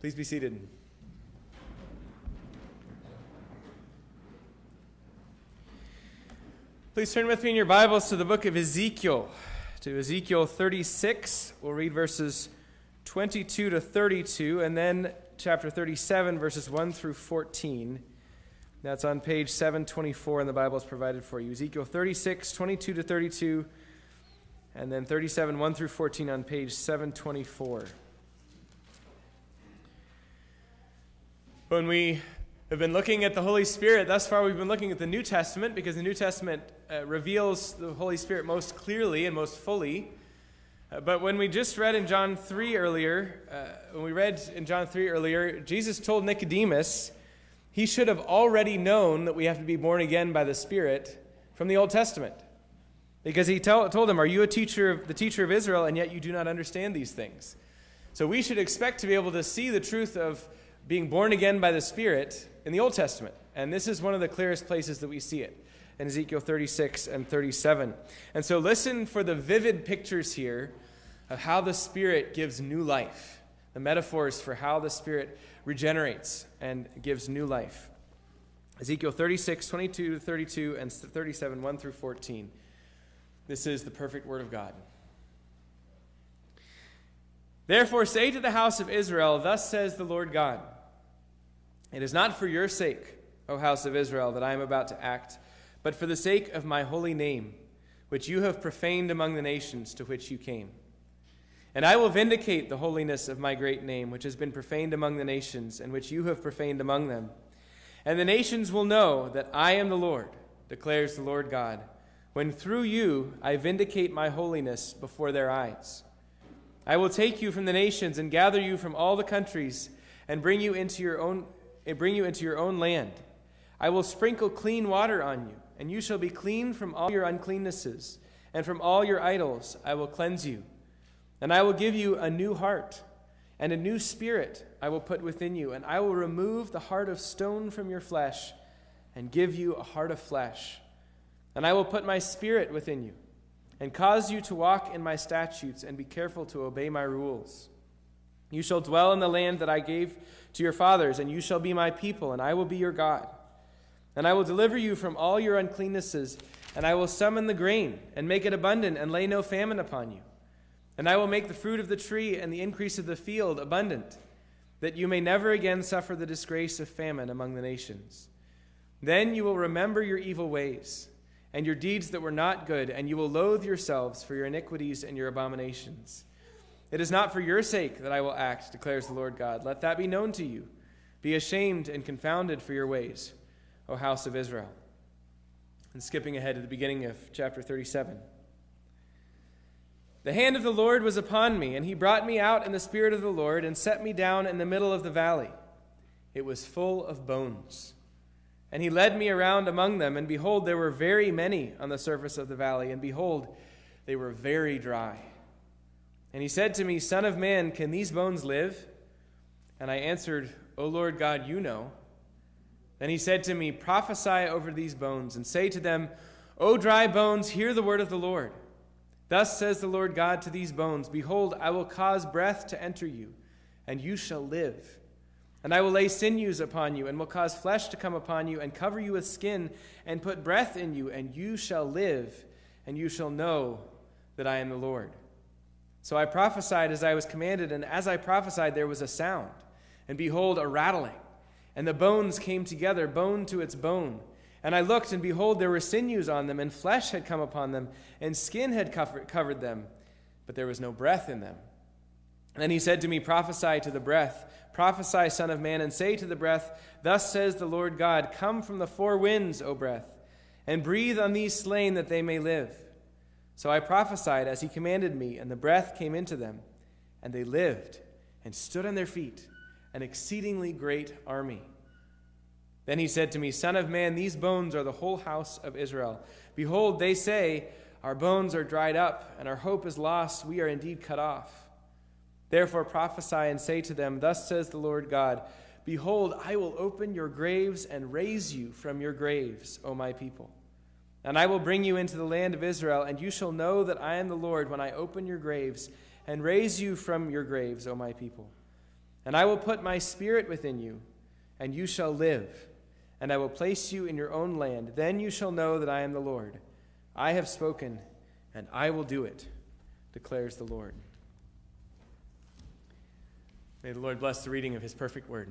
Please be seated. Please turn with me in your Bibles to the book of Ezekiel, to Ezekiel 36. We'll read verses 22 to 32, and then chapter 37, verses 1 through 14. That's on page 724 in the Bibles provided for you. Ezekiel 36, 22 to 32, and then 37, 1 through 14 on page 724. When we have been looking at the Holy Spirit, thus far we've been looking at the New Testament because the New Testament reveals the Holy Spirit most clearly and most fully. But when we just read in John 3 earlier, Jesus told Nicodemus he should have already known that we have to be born again by the Spirit from the Old Testament. Because he told him, "Are you the teacher of Israel, and yet you do not understand these things?" So we should expect to be able to see the truth of being born again by the Spirit in the Old Testament. And this is one of the clearest places that we see it, in Ezekiel 36 and 37. And so listen for the vivid pictures here of how the Spirit gives new life, the metaphors for how the Spirit regenerates and gives new life. Ezekiel 36, 22 to 32, and 37, 1 through 14. This is the perfect word of God. "Therefore say to the house of Israel, thus says the Lord God, it is not for your sake, O house of Israel, that I am about to act, but for the sake of my holy name, which you have profaned among the nations to which you came. And I will vindicate the holiness of my great name, which has been profaned among the nations, and which you have profaned among them. And the nations will know that I am the Lord, declares the Lord God, when through you I vindicate my holiness before their eyes. I will take you from the nations and gather you from all the countries and bring you into your own land. I will sprinkle clean water on you, and you shall be clean from all your uncleannesses, and from all your idols I will cleanse you. And I will give you a new heart, and a new spirit I will put within you, and I will remove the heart of stone from your flesh and give you a heart of flesh. And I will put my spirit within you, and cause you to walk in my statutes and be careful to obey my rules. You shall dwell in the land that I gave to your fathers, and you shall be my people, and I will be your God. And I will deliver you from all your uncleannesses, and I will summon the grain, and make it abundant, and lay no famine upon you. And I will make the fruit of the tree and the increase of the field abundant, that you may never again suffer the disgrace of famine among the nations. Then you will remember your evil ways, and your deeds that were not good, and you will loathe yourselves for your iniquities and your abominations. It is not for your sake that I will act, declares the Lord God. Let that be known to you. Be ashamed and confounded for your ways, O house of Israel." And skipping ahead to the beginning of chapter 37. "The hand of the Lord was upon me, and he brought me out in the spirit of the Lord and set me down in the middle of the valley. It was full of bones. And he led me around among them, and behold, there were very many on the surface of the valley, and behold, they were very dry. And he said to me, Son of man, can these bones live? And I answered, O Lord God, you know. Then he said to me, Prophesy over these bones, and say to them, O dry bones, hear the word of the Lord. Thus says the Lord God to these bones, Behold, I will cause breath to enter you, and you shall live. And I will lay sinews upon you, and will cause flesh to come upon you, and cover you with skin, and put breath in you, and you shall live, and you shall know that I am the Lord. So I prophesied as I was commanded, and as I prophesied there was a sound, and behold, a rattling. And the bones came together, bone to its bone. And I looked, and behold, there were sinews on them, and flesh had come upon them, and skin had covered them, but there was no breath in them. And then he said to me, Prophesy to the breath, prophesy, Son of man, and say to the breath, Thus says the Lord God, Come from the four winds, O breath, and breathe on these slain that they may live. So I prophesied as he commanded me, and the breath came into them, and they lived, and stood on their feet, an exceedingly great army. Then he said to me, Son of man, these bones are the whole house of Israel. Behold, they say, Our bones are dried up, and our hope is lost. We are indeed cut off. Therefore prophesy and say to them, Thus says the Lord God, Behold, I will open your graves and raise you from your graves, O my people. And I will bring you into the land of Israel, and you shall know that I am the Lord when I open your graves and raise you from your graves, O my people. And I will put my spirit within you, and you shall live, and I will place you in your own land. Then you shall know that I am the Lord. I have spoken, and I will do it, declares the Lord. May the Lord bless the reading of his perfect word.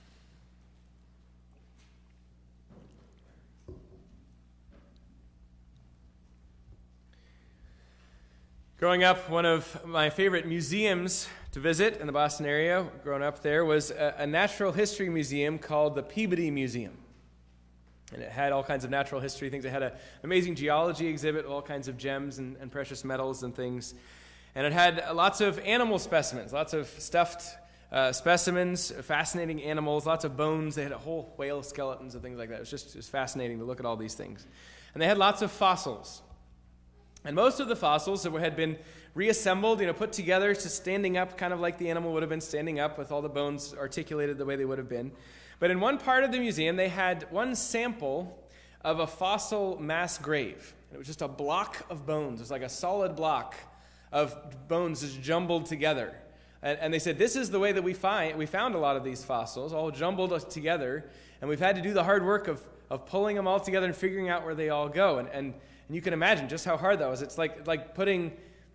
Growing up, one of my favorite museums to visit in the Boston area, growing up there, was a natural history museum called the Peabody Museum. And it had all kinds of natural history things. It had an amazing geology exhibit, all kinds of gems and precious metals and things. And it had lots of animal specimens, lots of stuffed specimens, fascinating animals, lots of bones. They had a whole whale skeletons and things like that. It was just fascinating to look at all these things. And they had lots of fossils. And most of the fossils had been reassembled, put together to standing up, kind of like the animal would have been standing up with all the bones articulated the way they would have been. But in one part of the museum, they had one sample of a fossil mass grave. It was just a block of bones. It was like a solid block of bones just jumbled together. And they said, this is the way that we found a lot of these fossils, all jumbled together. And we've had to do the hard work of pulling them all together and figuring out where they all go. And you can imagine just how hard that was. It's like putting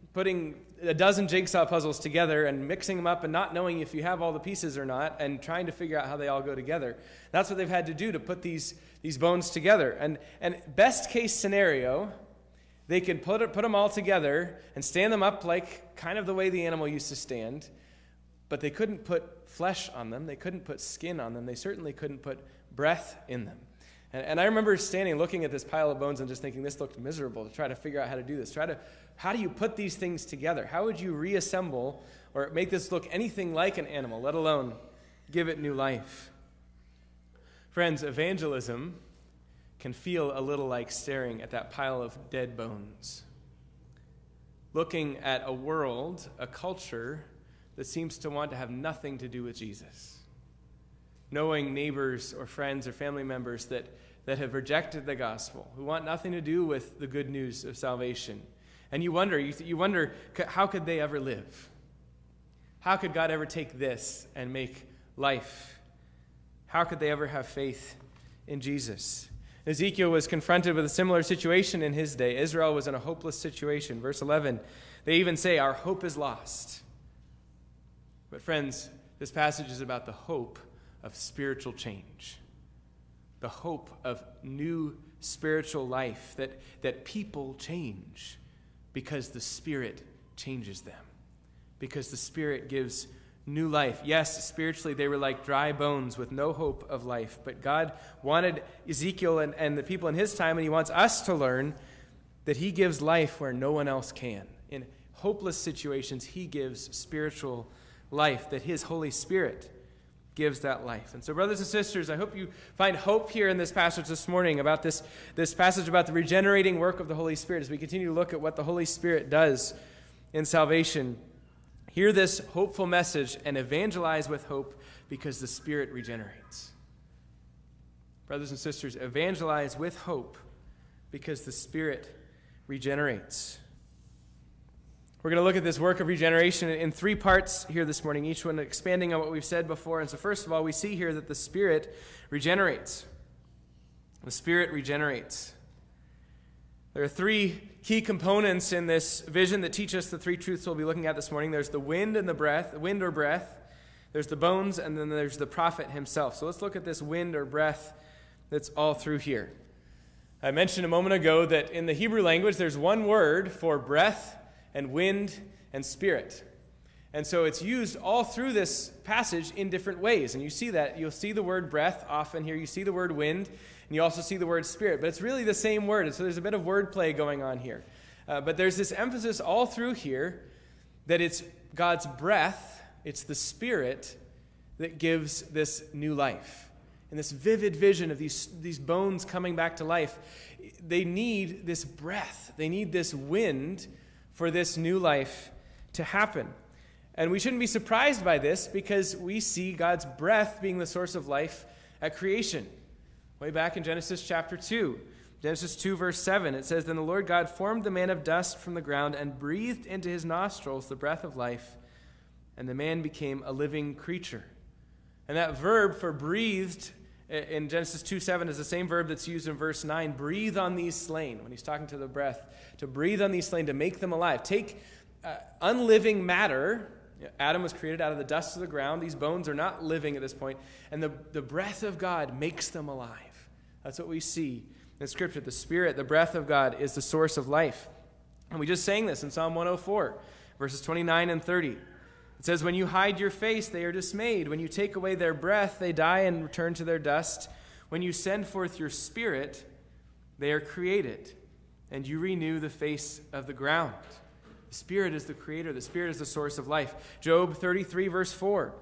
a dozen jigsaw puzzles together and mixing them up and not knowing if you have all the pieces or not and trying to figure out how they all go together. That's what they've had to do to put these bones together. And best case scenario, they could put them all together and stand them up like kind of the way the animal used to stand, but they couldn't put flesh on them. They couldn't put skin on them. They certainly couldn't put breath in them. And I remember standing looking at this pile of bones and just thinking this looked miserable to try to figure out how to do this. How do you put these things together? How would you reassemble or make this look anything like an animal, let alone give it new life? Friends, evangelism can feel a little like staring at that pile of dead bones, looking at a world, a culture that seems to want to have nothing to do with Jesus. Knowing neighbors or friends or family members that have rejected the gospel, who want nothing to do with the good news of salvation. And you wonder, how could they ever live? How could God ever take this and make life? How could they ever have faith in Jesus? Ezekiel was confronted with a similar situation in his day. Israel was in a hopeless situation. Verse 11, they even say, our hope is lost. But friends, this passage is about the hope of spiritual change, the hope of new spiritual life, that people change because the Spirit changes them, because the Spirit gives new life. Yes, spiritually they were like dry bones with no hope of life, but God wanted Ezekiel and the people in his time, and he wants us to learn that he gives life where no one else can. In hopeless situations, he gives spiritual life, that his Holy Spirit gives that life. And so, brothers and sisters, I hope you find hope here in this passage this morning about this passage about the regenerating work of the Holy Spirit as we continue to look at what the Holy Spirit does in salvation. Hear this hopeful message and evangelize with hope because the Spirit regenerates. Brothers and sisters, evangelize with hope because the Spirit regenerates. We're going to look at this work of regeneration in three parts here this morning, each one expanding on what we've said before. And so first of all, we see here that the Spirit regenerates. The Spirit regenerates. There are three key components in this vision that teach us the three truths we'll be looking at this morning. There's the wind and the breath, wind or breath. There's the bones, and then there's the prophet himself. So let's look at this wind or breath that's all through here. I mentioned a moment ago that in the Hebrew language, there's one word for breath and wind and spirit. And so it's used all through this passage in different ways. And you see that. You'll see the word breath often here. You see the word wind, and you also see the word spirit. But it's really the same word. And so there's a bit of wordplay going on here. But there's this emphasis all through here that it's God's breath, it's the Spirit that gives this new life. And this vivid vision of these bones coming back to life, they need this breath. They need this wind for this new life to happen. And we shouldn't be surprised by this because we see God's breath being the source of life at creation. Way back in Genesis chapter 2. Genesis 2 verse 7, it says, "Then the Lord God formed the man of dust from the ground and breathed into his nostrils the breath of life, and the man became a living creature. And that verb for breathed in Genesis 2:7 is the same verb that's used in verse 9, breathe on these slain, when he's talking to the breath, to breathe on these slain, to make them alive. Take unliving matter. Adam was created out of the dust of the ground. These bones are not living at this point. And the breath of God makes them alive. That's what we see in Scripture. The Spirit, the breath of God, is the source of life. And we just sang this in Psalm 104, verses 29 and 30. It says, when you hide your face, they are dismayed. When you take away their breath, they die and return to their dust. When you send forth your Spirit, they are created, and you renew the face of the ground. The Spirit is the creator. The Spirit is the source of life. Job 33, verse 4.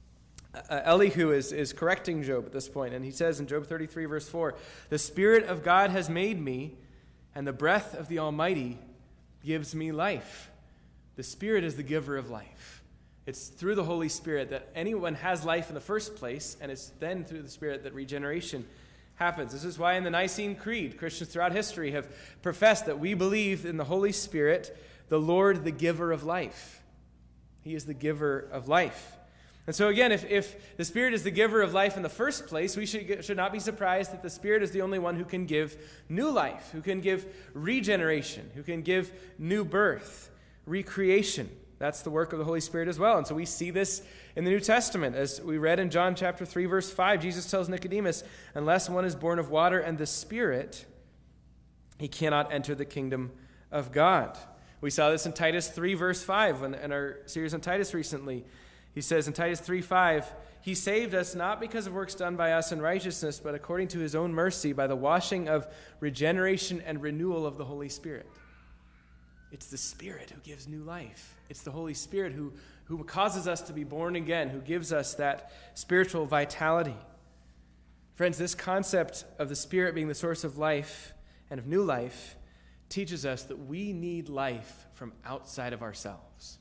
Elihu is correcting Job at this point, and he says in Job 33, verse 4, the Spirit of God has made me, and the breath of the Almighty gives me life. The Spirit is the giver of life. It's through the Holy Spirit that anyone has life in the first place, and it's then through the Spirit that regeneration happens. This is why in the Nicene Creed, Christians throughout history have professed that we believe in the Holy Spirit, the Lord, the giver of life. He is the giver of life. And so again, if the Spirit is the giver of life in the first place, we should not be surprised that the Spirit is the only one who can give new life, who can give regeneration, who can give new birth, recreation. That's the work of the Holy Spirit as well. And so we see this in the New Testament. As we read in John chapter 3, verse 5, Jesus tells Nicodemus, unless one is born of water and the Spirit, he cannot enter the kingdom of God. We saw this in Titus 3, verse 5, in our series on Titus recently. He says in Titus 3:5, he saved us not because of works done by us in righteousness, but according to his own mercy by the washing of regeneration and renewal of the Holy Spirit. It's the Spirit who gives new life. It's the Holy Spirit who causes us to be born again, who gives us that spiritual vitality. Friends, this concept of the Spirit being the source of life and of new life teaches us that we need life from outside of ourselves.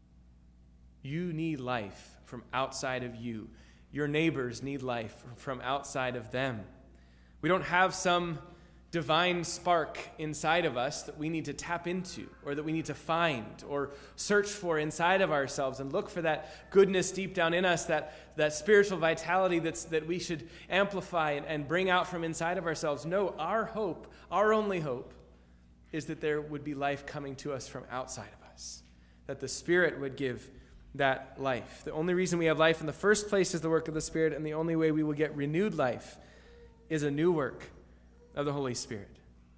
You need life from outside of you. Your neighbors need life from outside of them. We don't have some divine spark inside of us that we need to tap into or that we need to find or search for inside of ourselves and look for that goodness deep down in us, that spiritual vitality that we should amplify and bring out from inside of ourselves. No, our hope, our only hope, is that there would be life coming to us from outside of us, that the Spirit would give that life. The only reason we have life in the first place is the work of the Spirit, and the only way we will get renewed life is a new work of the Holy Spirit.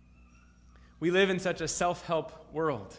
We live in such a self-help world.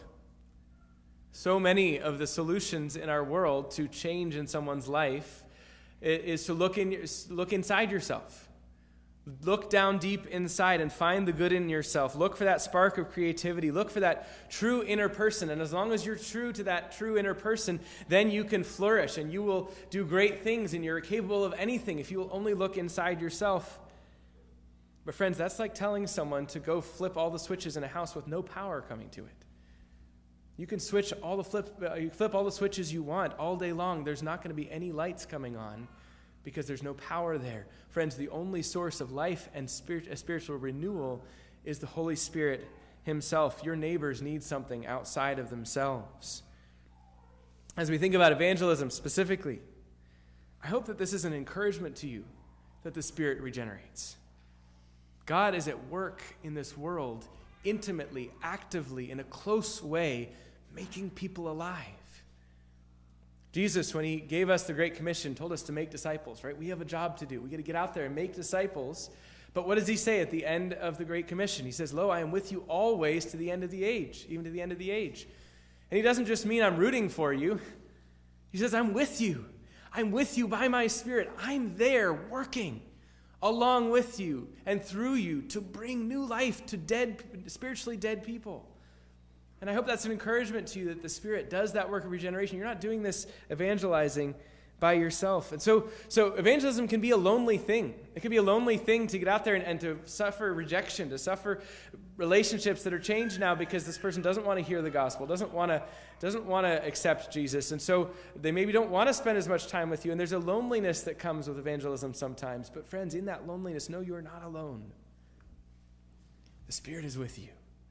So many of the solutions in our world to change in someone's life is to look inside yourself. Look down deep inside and find the good in yourself. Look for that spark of creativity. Look for that true inner person. And as long as you're true to that true inner person, then you can flourish and you will do great things and you're capable of anything if you will only look inside yourself. But friends, that's like telling someone to go flip all the switches in a house with no power coming to it. You can flip all the switches you want all day long. There's not going to be any lights coming on because there's no power there. Friends, the only source of life and spiritual renewal is the Holy Spirit himself. Your neighbors need something outside of themselves. As we think about evangelism specifically, I hope that this is an encouragement to you that the Spirit regenerates. God is at work in this world intimately, actively, in a close way, making people alive. Jesus, when he gave us the Great Commission, told us to make disciples, right? We have a job to do. We got to get out there and make disciples. But what does he say at the end of the Great Commission? He says, lo, I am with you always to the end of the age, even to the end of the age. And he doesn't just mean I'm rooting for you. He says, I'm with you. I'm with you by my Spirit. I'm there working along with you and through you to bring new life to spiritually dead people. And I hope that's an encouragement to you that the Spirit does that work of regeneration. You're not doing this evangelizing by yourself. And so evangelism can be a lonely thing. It can be a lonely thing to get out there and to suffer rejection, to suffer relationships that are changed now because this person doesn't want to hear the gospel, doesn't want to accept Jesus. And so they maybe don't want to spend as much time with you. And there's a loneliness that comes with evangelism sometimes. But friends, in that loneliness, know you are not alone. The Spirit is with you.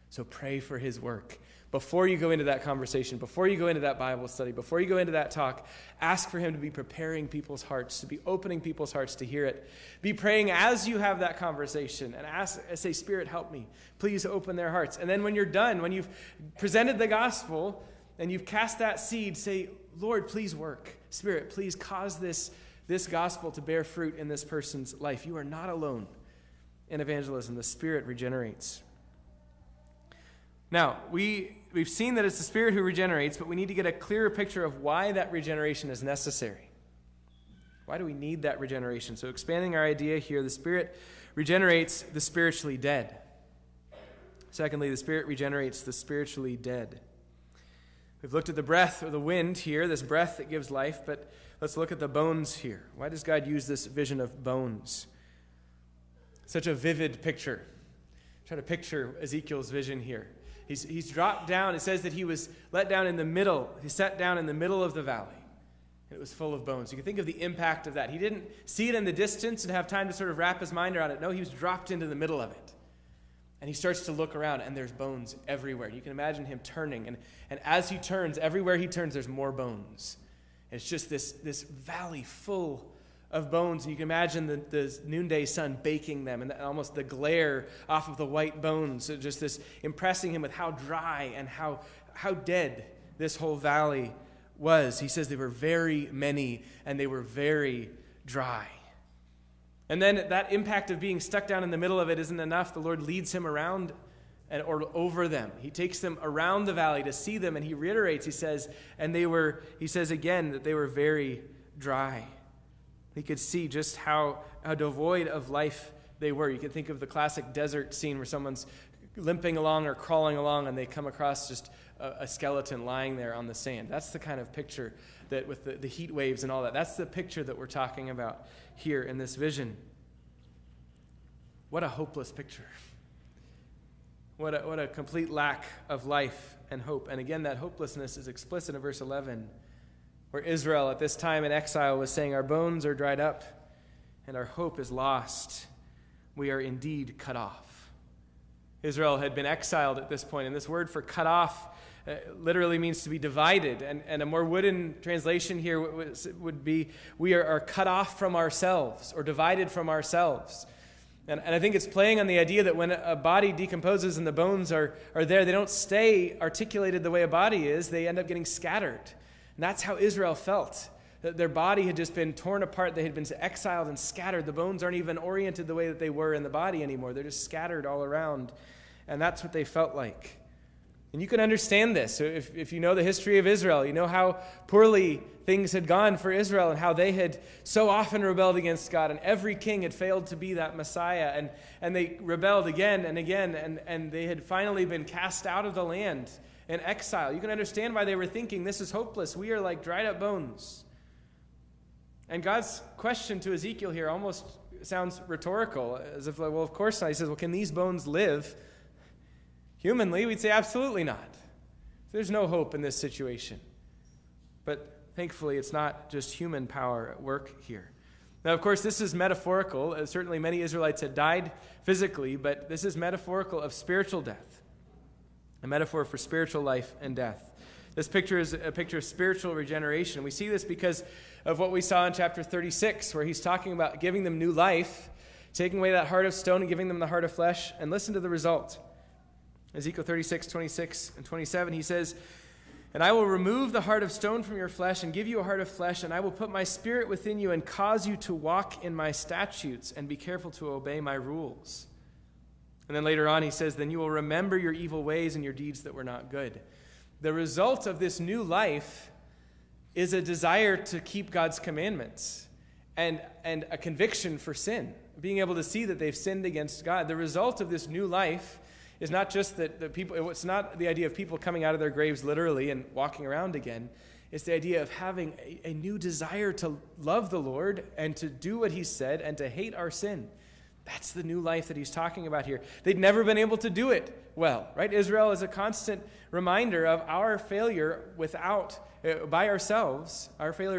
So pray for his work. Before you go into that conversation, before you go into that Bible study, before you go into that talk, ask for him to be preparing people's hearts, to be opening people's hearts to hear it. Be praying as you have that conversation and say, Spirit, help me. Please open their hearts. And then when you're done, when you've presented the gospel and you've cast that seed, say, Lord, please work. Spirit, please cause this gospel to bear fruit in this person's life. You are not alone in evangelism. The Spirit regenerates. Now, we've seen that it's the Spirit who regenerates, but we need to get a clearer picture of why that regeneration is necessary. Why do we need that regeneration? So expanding our idea here, the Spirit regenerates the spiritually dead. Secondly, the Spirit regenerates the spiritually dead. We've looked at the breath or the wind here, this breath that gives life, but let's look at the bones here. Why does God use this vision of bones? Such a vivid picture. Try to picture Ezekiel's vision here. He's dropped down. It says that he was let down in the middle. He sat down in the middle of the valley. And it was full of bones. You can think of the impact of that. He didn't see it in the distance and have time to sort of wrap his mind around it. No, he was dropped into the middle of it. And he starts to look around, and there's bones everywhere. You can imagine him turning. And as he turns, everywhere he turns, there's more bones. And it's just this valley full of bones, and you can imagine the noonday sun baking them, and almost the glare off of the white bones, so just this impressing him with how dry and how dead this whole valley was. He says they were very many, and they were very dry. And then that impact of being stuck down in the middle of it isn't enough. The Lord leads him around or over them. He takes them around the valley to see them, and he reiterates, he says again that they were very dry. He could see just how devoid of life they were. You can think of the classic desert scene where someone's limping along or crawling along and they come across just a skeleton lying there on the sand. That's the kind of picture that with the heat waves and all that. That's the picture that we're talking about here in this vision. What a hopeless picture. What a complete lack of life and hope. And again, that hopelessness is explicit in verse 11. Where Israel at this time in exile was saying, our bones are dried up and our hope is lost. We are indeed cut off. Israel had been exiled at this point, and this word for cut off literally means to be divided. And a more wooden translation here would be, we are cut off from ourselves or divided from ourselves. And I think it's playing on the idea that when a body decomposes and the bones are there, they don't stay articulated the way a body is. They end up getting scattered. And that's how Israel felt. That their body had just been torn apart. They had been exiled and scattered. The bones aren't even oriented the way that they were in the body anymore. They're just scattered all around. And that's what they felt like. And you can understand this. If you know the history of Israel, you know how poorly things had gone for Israel and how they had so often rebelled against God. And every king had failed to be that Messiah. And they rebelled again and again. And they had finally been cast out of the land in exile. You can understand why they were thinking, this is hopeless. We are like dried up bones. And God's question to Ezekiel here almost sounds rhetorical, as if, well, of course not. He says, well, can these bones live? Humanly, we'd say absolutely not. There's no hope in this situation. But thankfully, it's not just human power at work here. Now, of course, this is metaphorical. Certainly many Israelites had died physically, but this is metaphorical of spiritual death. A metaphor for spiritual life and death. This picture is a picture of spiritual regeneration. We see this because of what we saw in chapter 36, where he's talking about giving them new life, taking away that heart of stone and giving them the heart of flesh. And listen to the result. Ezekiel 36, 26, and 27, he says, and I will remove the heart of stone from your flesh and give you a heart of flesh, and I will put my spirit within you and cause you to walk in my statutes and be careful to obey my rules. And then later on he says, then you will remember your evil ways and your deeds that were not good. The result of this new life is a desire to keep God's commandments and a conviction for sin, being able to see that they've sinned against God. The result of this new life is not just that the people, it's not the idea of people coming out of their graves literally and walking around again. It's the idea of having a new desire to love the Lord and to do what he said and to hate our sin. That's the new life that he's talking about here. They'd never been able to do it well, right? Israel is a constant reminder of our failure by ourselves,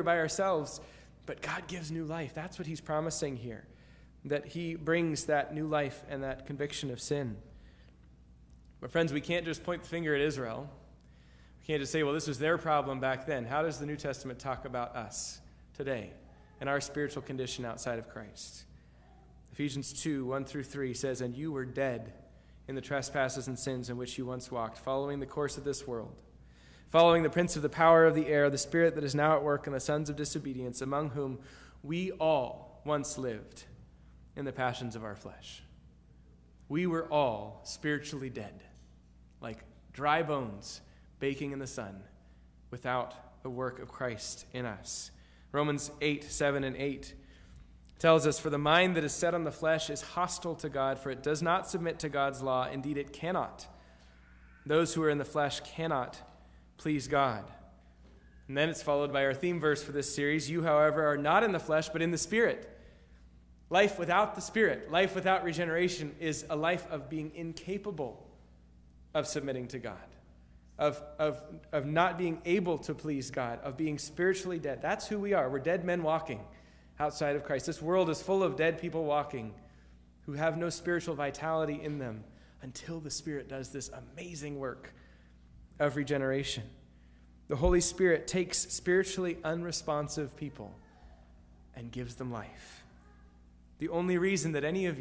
but God gives new life. That's what he's promising here, that he brings that new life and that conviction of sin. But friends, we can't just point the finger at Israel. We can't just say, well, this was their problem back then. How does the New Testament talk about us today and our spiritual condition outside of Christ? Ephesians 2, 1 through 3 says, "And you were dead in the trespasses and sins in which you once walked, following the course of this world, following the prince of the power of the air, the spirit that is now at work in the sons of disobedience, among whom we all once lived in the passions of our flesh." We were all spiritually dead, like dry bones baking in the sun, without the work of Christ in us. Romans 8, 7 and 8 tells us, "For the mind that is set on the flesh is hostile to God, for it does not submit to God's law. Indeed, it cannot. Those who are in the flesh cannot please God." And then it's followed by our theme verse for this series, "You, however, are not in the flesh, but in the Spirit." Life without the Spirit, life without regeneration, is a life of being incapable of submitting to God, of not being able to please God, of being spiritually dead. That's who we are. We're dead men walking outside of Christ. This world is full of dead people walking who have no spiritual vitality in them until the Spirit does this amazing work of regeneration. The Holy Spirit takes spiritually unresponsive people and gives them life. The only reason that any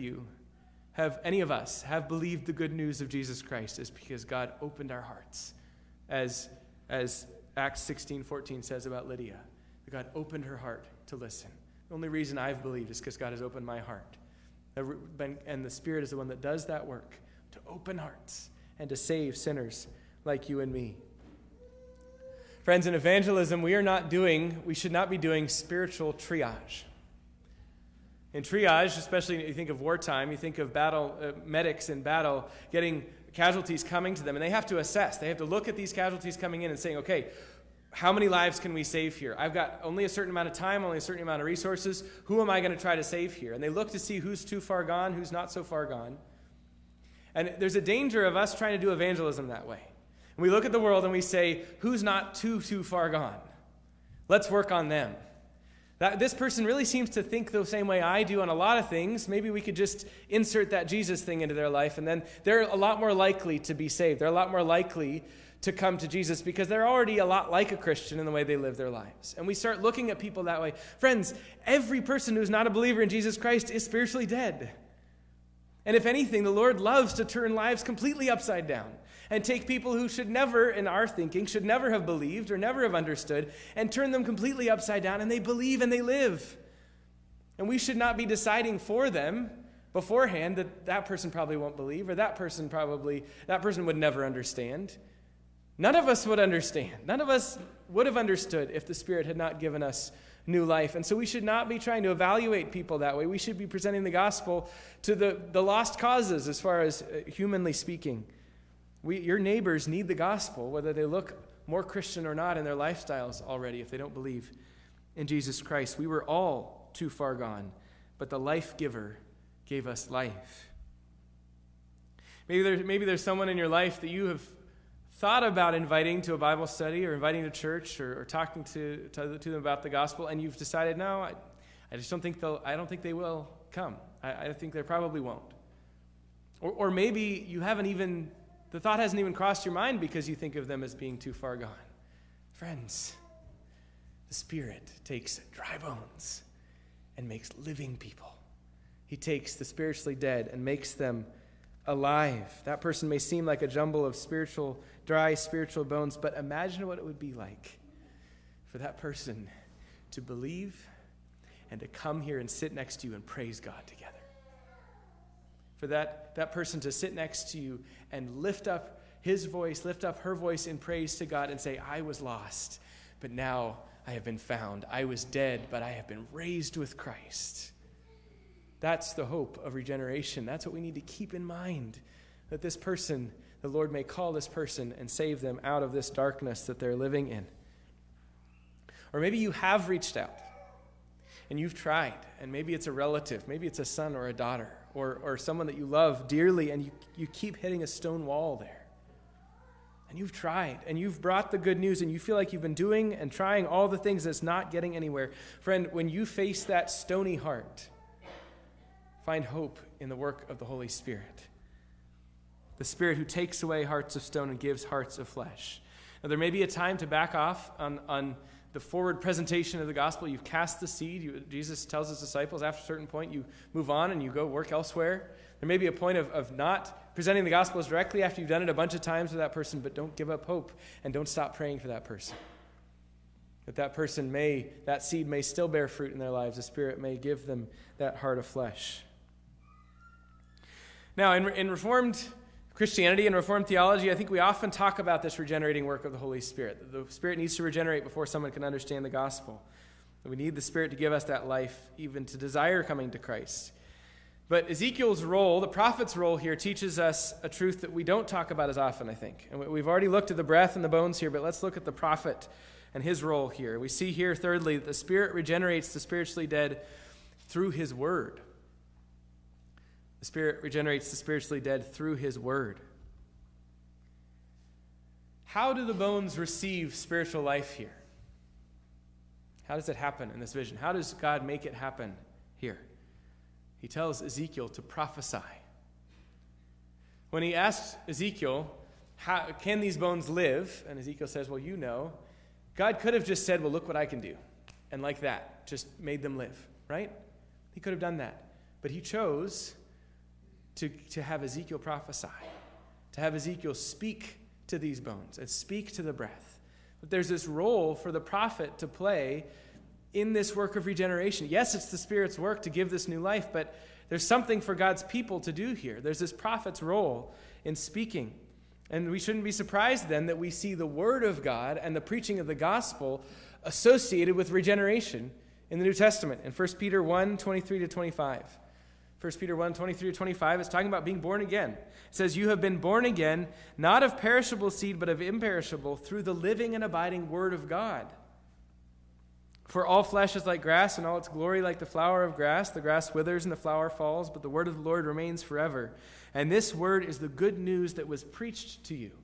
of us have believed the good news of Jesus Christ is because God opened our hearts. As Acts 16:14 says about Lydia, that God opened her heart to listen. The only reason I've believed is because God has opened my heart. And the Spirit is the one that does that work, to open hearts and to save sinners like you and me. Friends, in evangelism, we should not be doing spiritual triage. In triage, especially when you think of wartime, you think of medics in battle getting casualties coming to them, and they have to assess. They have to look at these casualties coming in and saying, okay, how many lives can we save here? I've got only a certain amount of time, only a certain amount of resources. Who am I going to try to save here? And they look to see who's too far gone, who's not so far gone. And there's a danger of us trying to do evangelism that way. And we look at the world and we say, who's not too far gone? Let's work on them. This person really seems to think the same way I do on a lot of things. Maybe we could just insert that Jesus thing into their life, and then they're a lot more likely to be saved. They're a lot more likely to come to Jesus because they're already a lot like a Christian in the way they live their lives. And we start looking at people that way. Friends, every person who's not a believer in Jesus Christ is spiritually dead. And if anything, the Lord loves to turn lives completely upside down and take people who should never, in our thinking, should never have believed or never have understood and turn them completely upside down, and they believe and they live. And we should not be deciding for them beforehand that person probably won't believe, or that person would never understand. None of us would understand. None of us would have understood if the Spirit had not given us new life. And so we should not be trying to evaluate people that way. We should be presenting the gospel to the lost causes as far as humanly speaking. Your neighbors need the gospel, whether they look more Christian or not in their lifestyles already, if they don't believe in Jesus Christ. We were all too far gone, but the life giver gave us life. Maybe there's someone in your life that you have thought about inviting to a Bible study or inviting to church or talking to them about the gospel, and you've decided, no, I just don't think they will come. I think they probably won't. Or maybe the thought hasn't even crossed your mind because you think of them as being too far gone. Friends, the Spirit takes dry bones and makes living people. He takes the spiritually dead and makes them alive. That person may seem like a jumble of dry spiritual bones, but imagine what it would be like for that person to believe and to come here and sit next to you and praise God together. For that person to sit next to you and lift up his voice, lift up her voice in praise to God and say, I was lost, but now I have been found. I was dead, but I have been raised with Christ. That's the hope of regeneration. That's what we need to keep in mind, that this person, the Lord may call this person and save them out of this darkness that they're living in. Or maybe you have reached out and you've tried, and maybe it's a relative, maybe it's a son or a daughter, or someone that you love dearly, and you keep hitting a stone wall there. And you've tried, and you've brought the good news, and you feel like you've been doing and trying all the things that's not getting anywhere. Friend, when you face that stony heart, find hope in the work of the Holy Spirit. the Spirit who takes away hearts of stone and gives hearts of flesh. Now, there may be a time to back off on the forward presentation of the gospel. You've cast the seed. Jesus tells his disciples after a certain point, you move on and you go work elsewhere. There may be a point of not presenting the gospel as directly after you've done it a bunch of times with that person, but don't give up hope and don't stop praying for that person. That seed may still bear fruit in their lives. The Spirit may give them that heart of flesh. Now, in Reformed Christianity and Reformed theology, I think we often talk about this regenerating work of the Holy Spirit. The Spirit needs to regenerate before someone can understand the gospel. We need the Spirit to give us that life, even to desire coming to Christ. But Ezekiel's role, the prophet's role here, teaches us a truth that we don't talk about as often, I think. And we've already looked at the breath and the bones here, but let's look at the prophet and his role here. We see here, thirdly, that the Spirit regenerates the spiritually dead through his word. The Spirit regenerates the spiritually dead through his word. How do the bones receive spiritual life here? How does it happen in this vision? How does God make it happen here? He tells Ezekiel to prophesy. When he asks Ezekiel, can these bones live? And Ezekiel says, well, you know. God could have just said, well, look what I can do. And like that, just made them live, right? He could have done that. But he chose to have Ezekiel prophesy, to have Ezekiel speak to these bones and speak to the breath. But there's this role for the prophet to play in this work of regeneration. Yes, it's the Spirit's work to give this new life, but there's something for God's people to do here. There's this prophet's role in speaking. And we shouldn't be surprised then that we see the Word of God and the preaching of the gospel associated with regeneration in the New Testament. In 1 Peter 1, 23 to 25. 1 Peter 1, 23 to 25, it's talking about being born again. It says, you have been born again, not of perishable seed, but of imperishable, through the living and abiding Word of God. For all flesh is like grass, and all its glory like the flower of grass. The grass withers and the flower falls, but the word of the Lord remains forever. And this word is the good news that was preached to you.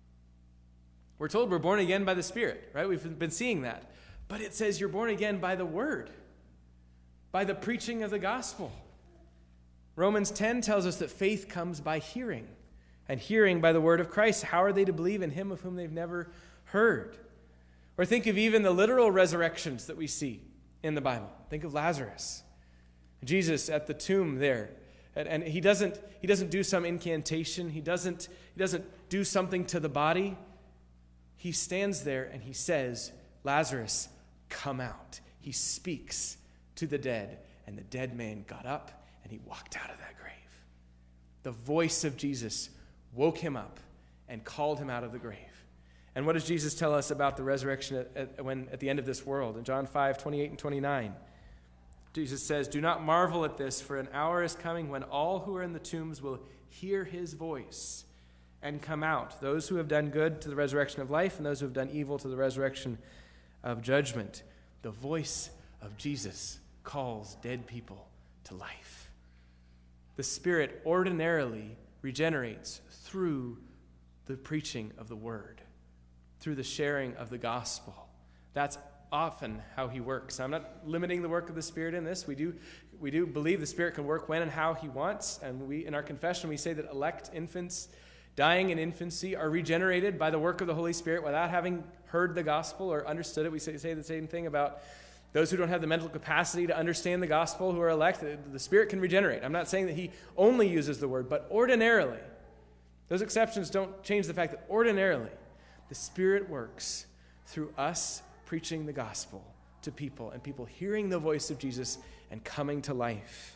We're told we're born again by the Spirit, right? We've been seeing that. But it says you're born again by the word, by the preaching of the gospel. Romans 10 tells us that faith comes by hearing, and hearing by the word of Christ. How are they to believe in him of whom they've never heard? Or think of even the literal resurrections that we see in the Bible. Think of Lazarus. Jesus at the tomb there. And he doesn't do some incantation. He doesn't do something to the body. He stands there and he says, Lazarus, come out. He speaks to the dead, and the dead man got up and he walked out of that grave. The voice of Jesus woke him up and called him out of the grave. And what does Jesus tell us about the resurrection at the end of this world? In John 5, 28 and 29, Jesus says, do not marvel at this, for an hour is coming when all who are in the tombs will hear his voice and come out, those who have done good to the resurrection of life, and those who have done evil to the resurrection of judgment. The voice of Jesus calls dead people to life. The Spirit ordinarily regenerates through the preaching of the word, through the sharing of the gospel. That's often how he works. I'm not limiting the work of the Spirit in this. We do believe the Spirit can work when and how he wants, and we, in our confession, we say that elect infants dying in infancy are regenerated by the work of the Holy Spirit without having heard the gospel or understood it. We say the same thing about those who don't have the mental capacity to understand the gospel who are elect. The Spirit can regenerate. I'm not saying that he only uses the word, but ordinarily, those exceptions don't change the fact that ordinarily, the Spirit works through us preaching the gospel to people and people hearing the voice of Jesus and coming to life.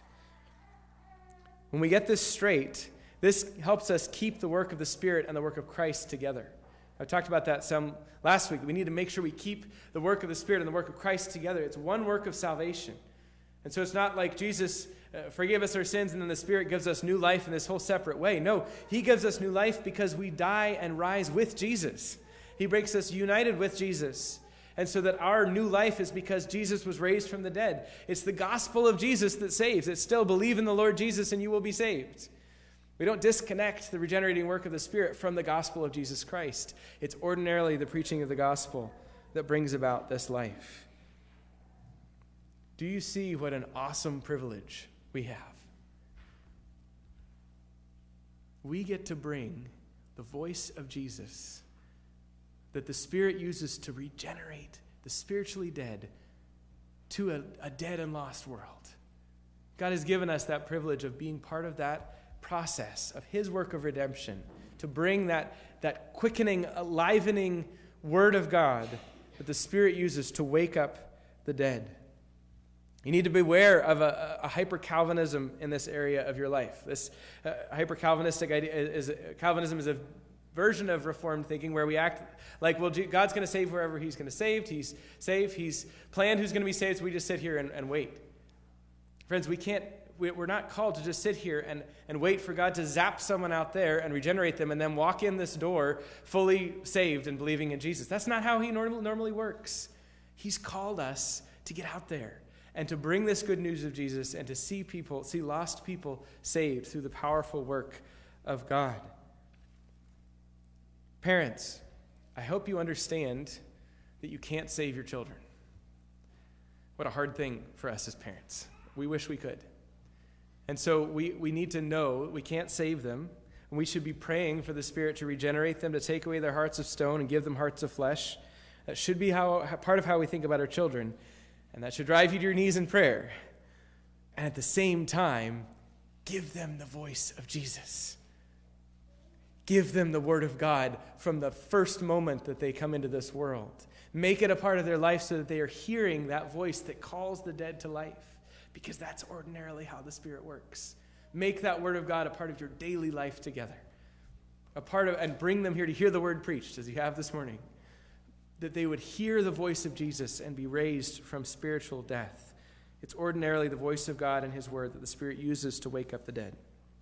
When we get this straight, this helps us keep the work of the Spirit and the work of Christ together. I talked about that some last week. We need to make sure we keep the work of the Spirit and the work of Christ together. It's one work of salvation. And so it's not like Jesus forgive us our sins and then the Spirit gives us new life in this whole separate way. No, he gives us new life because we die and rise with Jesus. He makes us united with Jesus. And so that our new life is because Jesus was raised from the dead. It's the gospel of Jesus that saves. It's still believe in the Lord Jesus and you will be saved. We don't disconnect the regenerating work of the Spirit from the gospel of Jesus Christ. It's ordinarily the preaching of the gospel that brings about this life. Do you see what an awesome privilege we have? we get to bring the voice of Jesus that the Spirit uses to regenerate the spiritually dead to a dead and lost world. God has given us that privilege of being part of that process of his work of redemption, to bring that quickening, enlivening word of God that the Spirit uses to wake up the dead. You need to beware of a hyper-Calvinism in this area of your life. This hyper-Calvinistic idea Calvinism is a version of Reformed thinking where we act like, well, God's going to save whoever he's going to save. He's saved. He's planned who's going to be saved, so we just sit here and wait. Friends, we're not called to just sit here and wait for God to zap someone out there and regenerate them and then walk in this door fully saved and believing in Jesus. That's not how he normally works. He's called us to get out there and to bring this good news of Jesus and to see lost people saved through the powerful work of God. Parents, I hope you understand that you can't save your children. What a hard thing for us as parents. We wish we could. And so we need to know we can't save them, and we should be praying for the Spirit to regenerate them, to take away their hearts of stone and give them hearts of flesh. That should be part of how we think about our children, and that should drive you to your knees in prayer. And at the same time, give them the voice of Jesus. Give them the Word of God from the first moment that they come into this world. Make it a part of their life so that they are hearing that voice that calls the dead to life, because that's ordinarily how the Spirit works. Make that Word of God a part of your daily life together, and bring them here to hear the Word preached, as you have this morning, that they would hear the voice of Jesus and be raised from spiritual death. It's ordinarily the voice of God and his Word that the Spirit uses to wake up the dead.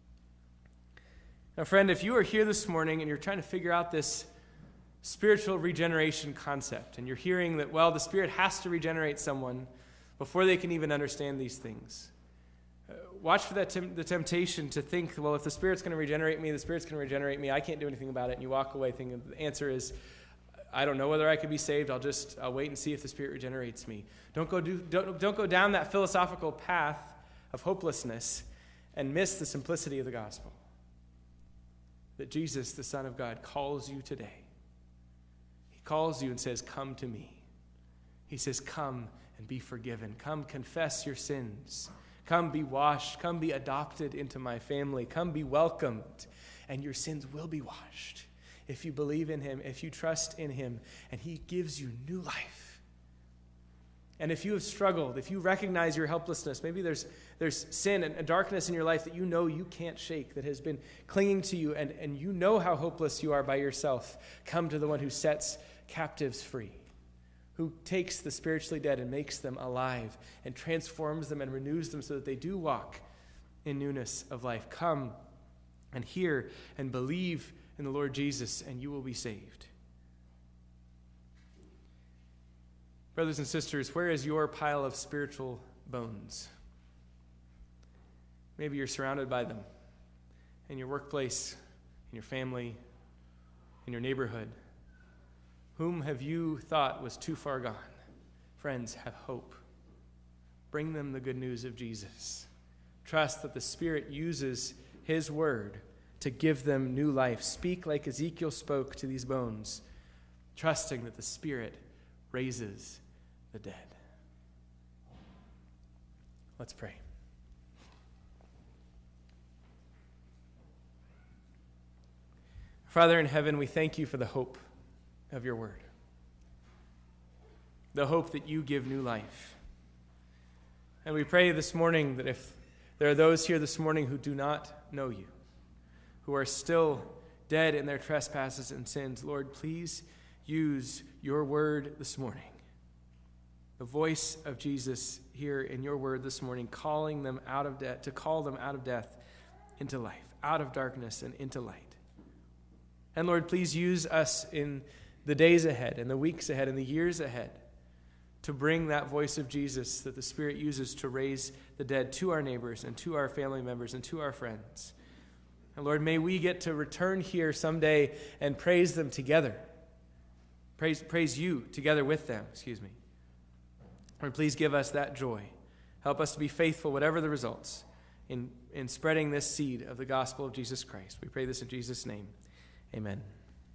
Now, friend, if you are here this morning and you're trying to figure out this spiritual regeneration concept, and you're hearing that, well, the Spirit has to regenerate someone before they can even understand these things, watch for the temptation to think, well, if the Spirit's going to regenerate me, the Spirit's going to regenerate me, I can't do anything about it, and you walk away thinking the answer is, I don't know whether I could be saved, I'll wait and see if the Spirit regenerates me. Don't go down that philosophical path of hopelessness and miss the simplicity of the gospel. That Jesus, the Son of God, calls you today. He calls you and says, come to me. He says, come and be forgiven. Come confess your sins. Come be washed. Come be adopted into my family. Come be welcomed. And your sins will be washed if you believe in him, if you trust in him, and he gives you new life. And if you have struggled, if you recognize your helplessness, maybe there's sin and darkness in your life that you know you can't shake, that has been clinging to you, and you know how hopeless you are by yourself, come to the one who sets captives free, who takes the spiritually dead and makes them alive and transforms them and renews them so that they do walk in newness of life. Come and hear and believe in the Lord Jesus, and you will be saved. Brothers and sisters, where is your pile of spiritual bones? Maybe you're surrounded by them in your workplace, in your family, in your neighborhood. Whom have you thought was too far gone? Friends, have hope. Bring them the good news of Jesus. Trust that the Spirit uses his word to give them new life. Speak like Ezekiel spoke to these bones, trusting that the Spirit raises the dead. Let's pray. Father in heaven, we thank you for the hope of your word, the hope that you give new life. And we pray this morning that if there are those here this morning who do not know you, who are still dead in their trespasses and sins, Lord, please use your word this morning, the voice of Jesus here in your word this morning, calling them out of death, to call them out of death into life, out of darkness and into light. And Lord, please use us in the days ahead, and the weeks ahead, and the years ahead to bring that voice of Jesus that the Spirit uses to raise the dead to our neighbors and to our family members and to our friends. And Lord, may we get to return here someday and praise them together. Praise you together with them, Lord, please give us that joy. Help us to be faithful, whatever the results. in spreading this seed of the gospel of Jesus Christ. We pray this in Jesus' name. Amen.